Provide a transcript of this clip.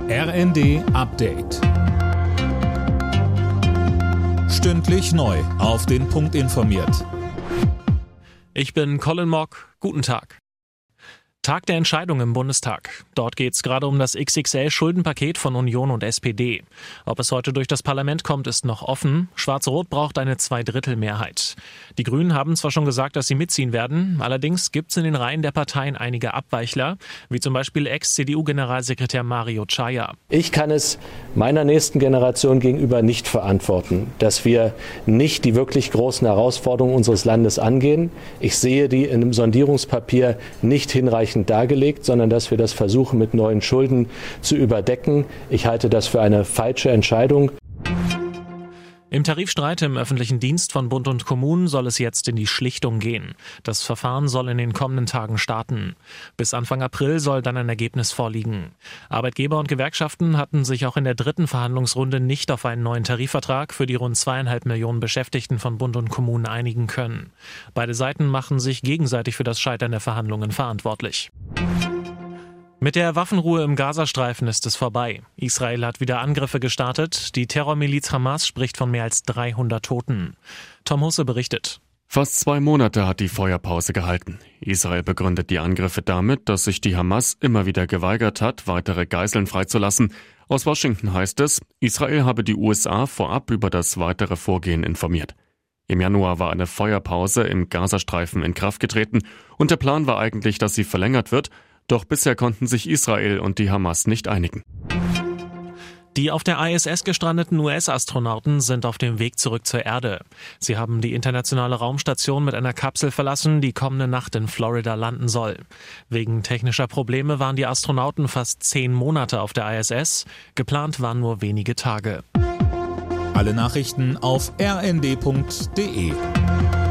RND Update. Stündlich neu auf den Punkt informiert. Ich bin Colin Mock. Guten Tag. Tag der Entscheidung im Bundestag. Dort geht es gerade um das XXL-Schuldenpaket von Union und SPD. Ob es heute durch das Parlament kommt, ist noch offen. Schwarz-Rot braucht eine Zweidrittelmehrheit. Die Grünen haben zwar schon gesagt, dass sie mitziehen werden, allerdings gibt es in den Reihen der Parteien einige Abweichler, wie zum Beispiel Ex-CDU-Generalsekretär Mario Chaya. Ich kann es meiner nächsten Generation gegenüber nicht verantworten, dass wir nicht die wirklich großen Herausforderungen unseres Landes angehen. Ich sehe die in einem Sondierungspapier nicht hinreichend dargelegt, sondern dass wir das versuchen mit neuen Schulden zu überdecken. Ich halte das für eine falsche Entscheidung. Im Tarifstreit im öffentlichen Dienst von Bund und Kommunen soll es jetzt in die Schlichtung gehen. Das Verfahren soll in den kommenden Tagen starten. Bis Anfang April soll dann ein Ergebnis vorliegen. Arbeitgeber und Gewerkschaften hatten sich auch in der dritten Verhandlungsrunde nicht auf einen neuen Tarifvertrag für die rund 2,5 Millionen Beschäftigten von Bund und Kommunen einigen können. Beide Seiten machen sich gegenseitig für das Scheitern der Verhandlungen verantwortlich. Mit der Waffenruhe im Gazastreifen ist es vorbei. Israel hat wieder Angriffe gestartet. Die Terrormiliz Hamas spricht von mehr als 300 Toten. Tom Husse berichtet. Fast 2 Monate hat die Feuerpause gehalten. Israel begründet die Angriffe damit, dass sich die Hamas immer wieder geweigert hat, weitere Geiseln freizulassen. Aus Washington heißt es, Israel habe die USA vorab über das weitere Vorgehen informiert. Im Januar war eine Feuerpause im Gazastreifen in Kraft getreten und der Plan war eigentlich, dass sie verlängert wird. Doch bisher konnten sich Israel und die Hamas nicht einigen. Die auf der ISS gestrandeten US-Astronauten sind auf dem Weg zurück zur Erde. Sie haben die internationale Raumstation mit einer Kapsel verlassen, die kommende Nacht in Florida landen soll. Wegen technischer Probleme waren die Astronauten fast 10 Monate auf der ISS. Geplant waren nur wenige Tage. Alle Nachrichten auf rnd.de.